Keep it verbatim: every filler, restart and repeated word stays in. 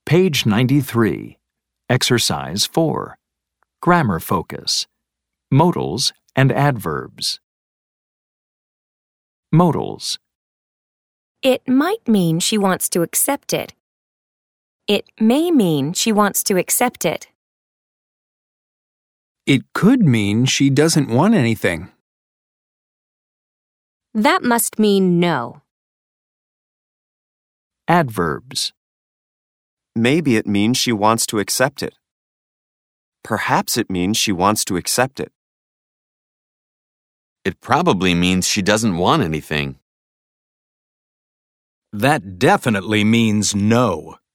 Page ninety-three. Exercise four. Grammar focus. Modals and adverbs. Modals. It might mean she wants to accept it. It may mean she wants to accept it. It could mean she doesn't want anything. That must mean no. Adverbs. Maybe it means she wants to accept it. Perhaps it means she wants to accept it. It probably means she doesn't want anything. That definitely means no.